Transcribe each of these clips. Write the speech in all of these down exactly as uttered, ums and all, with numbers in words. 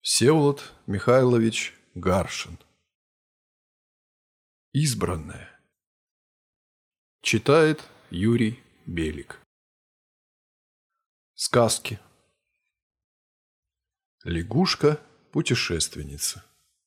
Всеволод Михайлович Гаршин. Избранная. Читает Юрий Белик. Сказки. Лягушка-путешественница.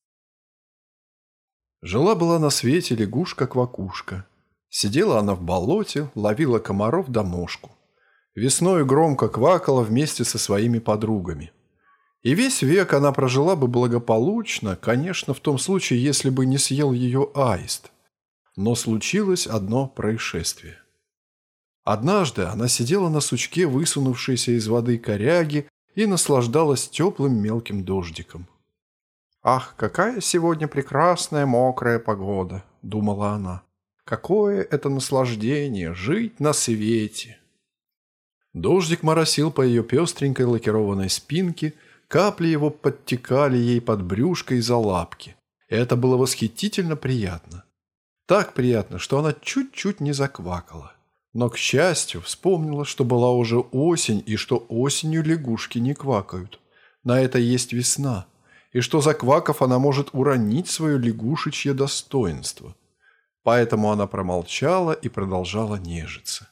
Жила-была на свете лягушка-квакушка. Сидела она в болоте, ловила комаров да мошку. Весною громко квакала вместе со своими подругами. И весь век она прожила бы благополучно, конечно, в том случае, если бы не съел ее аист. Но случилось одно происшествие. Однажды она сидела на сучке, высунувшейся из воды коряги, и наслаждалась теплым мелким дождиком. «Ах, какая сегодня прекрасная мокрая погода!» – думала она. «Какое это наслаждение – жить на свете!» Дождик моросил по ее пестренькой лакированной спинке, капли его подтекали ей под брюшко и за лапки. И это было восхитительно приятно. Так приятно, что она чуть-чуть не заквакала. Но, к счастью, вспомнила, что была уже осень, и что осенью лягушки не квакают. На это есть весна. И что, заквакав, она может уронить свое лягушечье достоинство. Поэтому она промолчала и продолжала нежиться.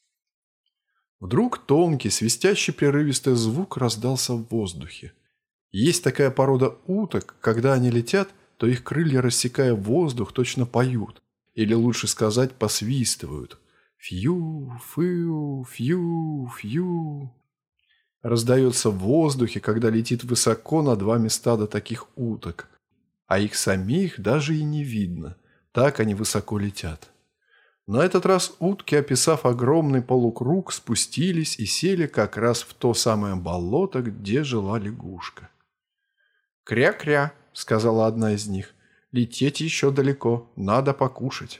Вдруг тонкий, свистящий прерывистый звук раздался в воздухе. Есть такая порода уток, когда они летят, то их крылья, рассекая воздух, точно поют, или лучше сказать, посвистывают. Фью, фью, фью, фью. Раздается в воздухе, когда летит высоко над вами стадо таких уток, а их самих даже и не видно, так они высоко летят. На этот раз утки, описав огромный полукруг, спустились и сели как раз в то самое болото, где жила лягушка. «Кря-кря», — сказала одна из них, — «лететь еще далеко, надо покушать».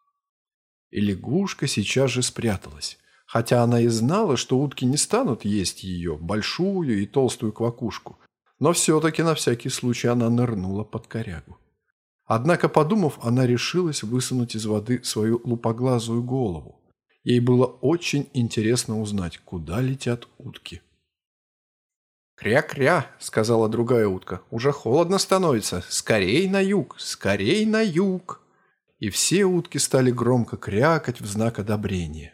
И лягушка сейчас же спряталась, хотя она и знала, что утки не станут есть ее, большую и толстую квакушку, но все-таки на всякий случай она нырнула под корягу. Однако, подумав, она решилась высунуть из воды свою лупоглазую голову. Ей было очень интересно узнать, куда летят утки. «Кря-кря», — сказала другая утка, — «уже холодно становится. Скорей на юг, скорей на юг». И все утки стали громко крякать в знак одобрения.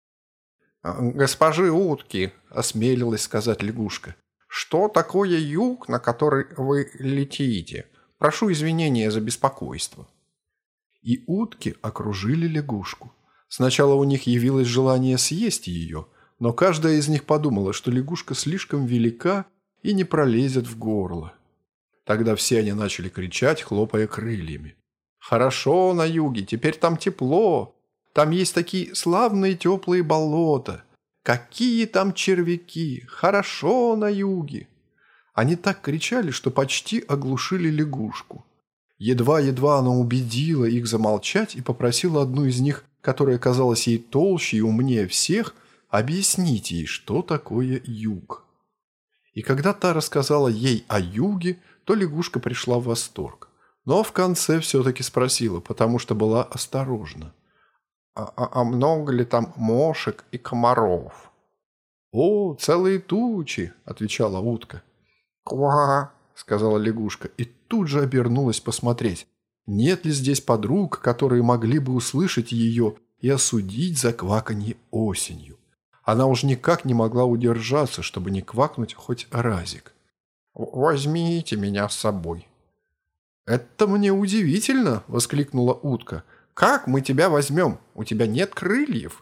«Госпожи утки», — осмелилась сказать лягушка, — «что такое юг, на который вы летите? Прошу извинения за беспокойство». И утки окружили лягушку. Сначала у них явилось желание съесть ее, но каждая из них подумала, что лягушка слишком велика и не пролезет в горло. Тогда все они начали кричать, хлопая крыльями. «Хорошо на юге, теперь там тепло. Там есть такие славные теплые болота. Какие там червяки! Хорошо на юге!» Они так кричали, что почти оглушили лягушку. Едва-едва она убедила их замолчать и попросила одну из них, которая казалась ей толще и умнее всех, объяснить ей, что такое юг. И когда та рассказала ей о юге, то лягушка пришла в восторг. Но в конце все-таки спросила, потому что была осторожна. «А, а, а много ли там мошек и комаров?» «О, целые тучи», — отвечала утка. «Ква!» — сказала лягушка и тут же обернулась посмотреть, нет ли здесь подруг, которые могли бы услышать ее и осудить за кваканье осенью. Она уж никак не могла удержаться, чтобы не квакнуть хоть разик. «Возьмите меня с собой». «Это мне удивительно!» — воскликнула утка. «Как мы тебя возьмем? У тебя нет крыльев».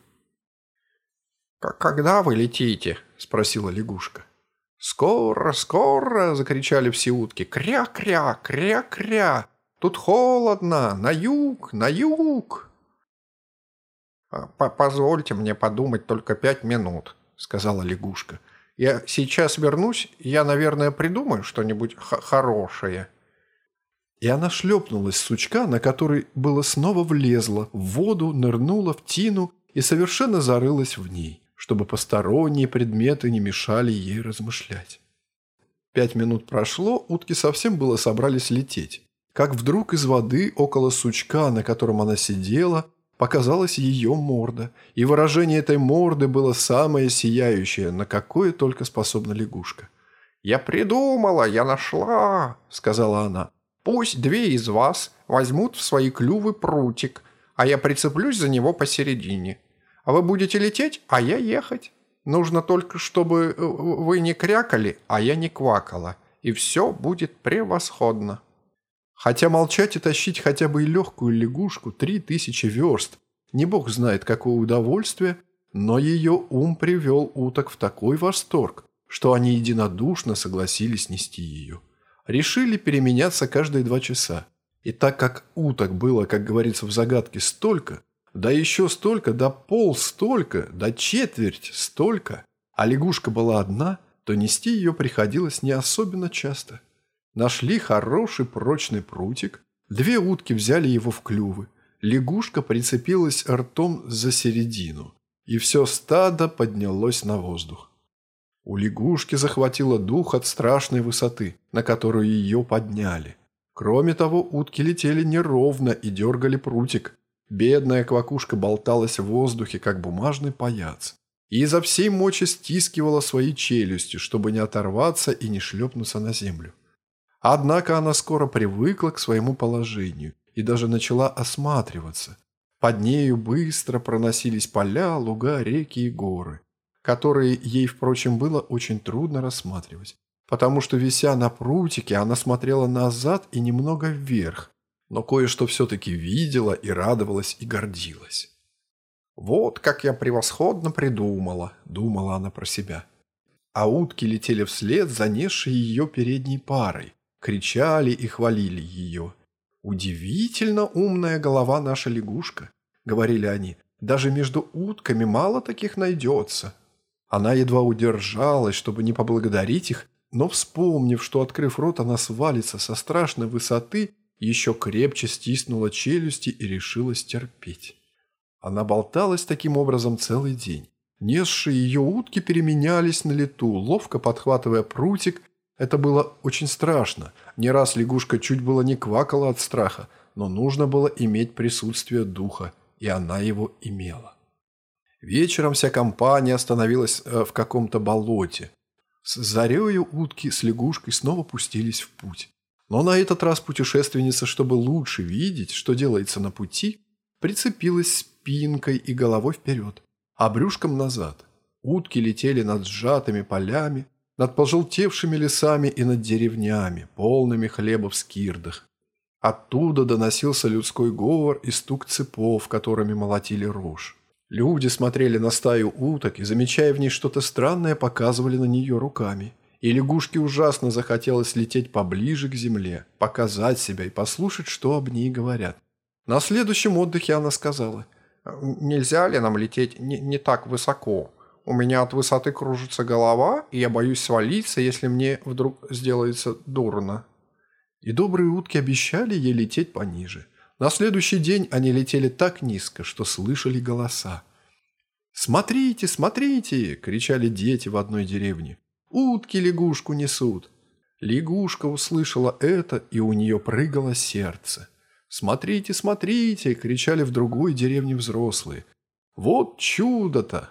«Когда вы летите?» — спросила лягушка. «Скоро, скоро!» — закричали все утки. «Кря-кря, кря-кря! Тут холодно! На юг, на юг!» «Позвольте мне подумать только пять минут», — сказала лягушка. «Я сейчас вернусь, я, наверное, придумаю что-нибудь хорошее». И она шлепнулась с сучка, на который было снова влезла, в воду, нырнула в тину и совершенно зарылась в ней, чтобы посторонние предметы не мешали ей размышлять. Пять минут прошло, утки совсем было собрались лететь, как вдруг из воды около сучка, на котором она сидела, показалась ее морда, и выражение этой морды было самое сияющее, на какое только способна лягушка. «Я придумала, я нашла», — сказала она. «Пусть две из вас возьмут в свои клювы прутик, а я прицеплюсь за него посередине. А вы будете лететь, а я ехать. Нужно только, чтобы вы не крякали, а я не квакала, и все будет превосходно». Хотя молчать и тащить хотя бы и легкую лягушку три тысячи верст, не бог знает какое удовольствие, но ее ум привел уток в такой восторг, что они единодушно согласились нести ее. Решили переменяться каждые два часа. И так как уток было, как говорится в загадке, столько, да еще столько, да пол столько, да четверть столько, а лягушка была одна, то нести ее приходилось не особенно часто. Нашли хороший прочный прутик, две утки взяли его в клювы, лягушка прицепилась ртом за середину, и все стадо поднялось на воздух. У лягушки захватило дух от страшной высоты, на которую ее подняли. Кроме того, утки летели неровно и дергали прутик. Бедная квакушка болталась в воздухе, как бумажный паяц, и изо всей мочи стискивала свои челюсти, чтобы не оторваться и не шлепнуться на землю. Однако она скоро привыкла к своему положению и даже начала осматриваться. Под нею быстро проносились поля, луга, реки и горы, которые ей, впрочем, было очень трудно рассматривать, потому что, вися на прутике, она смотрела назад и немного вверх, но кое-что все-таки видела и радовалась и гордилась. «Вот как я превосходно придумала», — думала она про себя. А утки летели вслед за несшей ее передней парой, кричали и хвалили ее. «Удивительно умная голова наша лягушка», — говорили они, — «даже между утками мало таких найдется». Она едва удержалась, чтобы не поблагодарить их, но, вспомнив, что, открыв рот, она свалится со страшной высоты, еще крепче стиснула челюсти и решилась терпеть. Она болталась таким образом целый день. Несшие ее утки переменялись на лету, ловко подхватывая прутик. Это было очень страшно. Не раз лягушка чуть было не квакала от страха, но нужно было иметь присутствие духа, и она его имела. Вечером вся компания остановилась в каком-то болоте. С зарею утки с лягушкой снова пустились в путь. Но на этот раз путешественница, чтобы лучше видеть, что делается на пути, прицепилась спинкой и головой вперед, а брюшком назад. Утки летели над сжатыми полями, над пожелтевшими лесами и над деревнями, полными хлеба в скирдах. Оттуда доносился людской говор и стук цепов, которыми молотили рожь. Люди смотрели на стаю уток и, замечая в ней что-то странное, показывали на нее руками. И лягушке ужасно захотелось лететь поближе к земле, показать себя и послушать, что об ней говорят. На следующем отдыхе она сказала: «Нельзя ли нам лететь не, не так высоко? У меня от высоты кружится голова, и я боюсь свалиться, если мне вдруг сделается дурно». И добрые утки обещали ей лететь пониже. На следующий день они летели так низко, что слышали голоса. «Смотрите, смотрите!» – кричали дети в одной деревне. «Утки лягушку несут!» Лягушка услышала это, и у нее прыгало сердце. «Смотрите, смотрите!» – кричали в другой деревне взрослые. «Вот чудо-то!»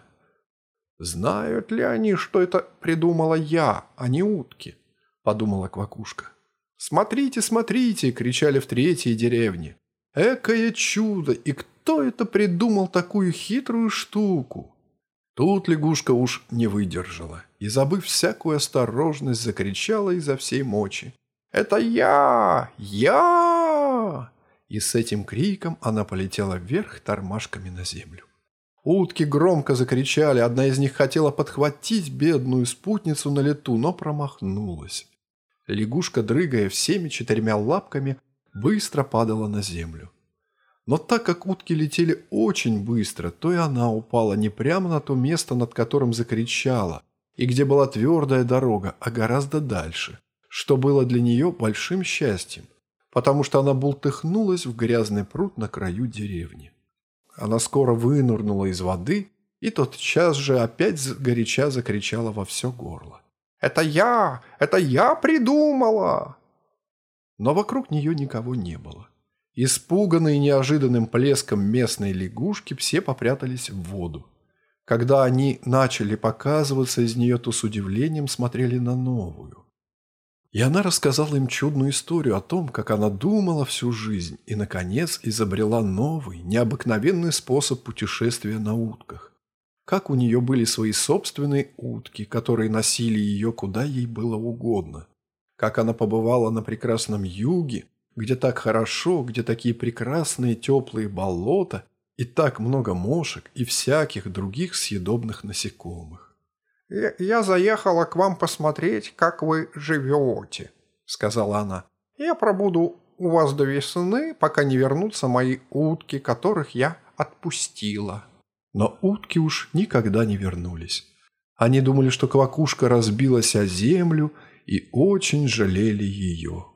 «Знают ли они, что это придумала я, а не утки?» – подумала квакушка. «Смотрите, смотрите!» – кричали в третьей деревне. «Экое чудо! И кто это придумал такую хитрую штуку?» Тут лягушка уж не выдержала и, забыв всякую осторожность, закричала изо всей мочи: «Это я! Я!» И с этим криком она полетела вверх тормашками на землю. Утки громко закричали, одна из них хотела подхватить бедную спутницу на лету, но промахнулась. Лягушка, дрыгая всеми четырьмя лапками, быстро падала на землю. Но так как утки летели очень быстро, то и она упала не прямо на то место, над которым закричала, и где была твердая дорога, а гораздо дальше, что было для нее большим счастьем, потому что она бултыхнулась в грязный пруд на краю деревни. Она скоро вынырнула из воды и тотчас же опять сгоряча закричала во все горло: «Это я! Это я придумала!» Но вокруг нее никого не было. Испуганные неожиданным плеском местной лягушки все попрятались в воду. Когда они начали показываться из нее, то с удивлением смотрели на новую. И она рассказала им чудную историю о том, как она думала всю жизнь и, наконец, изобрела новый, необыкновенный способ путешествия на утках. Как у нее были свои собственные утки, которые носили ее куда ей было угодно. Как она побывала на прекрасном юге, где так хорошо, где такие прекрасные теплые болота и так много мошек и всяких других съедобных насекомых. «Я заехала к вам посмотреть, как вы живете», — сказала она. «Я пробуду у вас до весны, пока не вернутся мои утки, которых я отпустила». Но утки уж никогда не вернулись. Они думали, что квакушка разбилась о землю и очень жалели ее.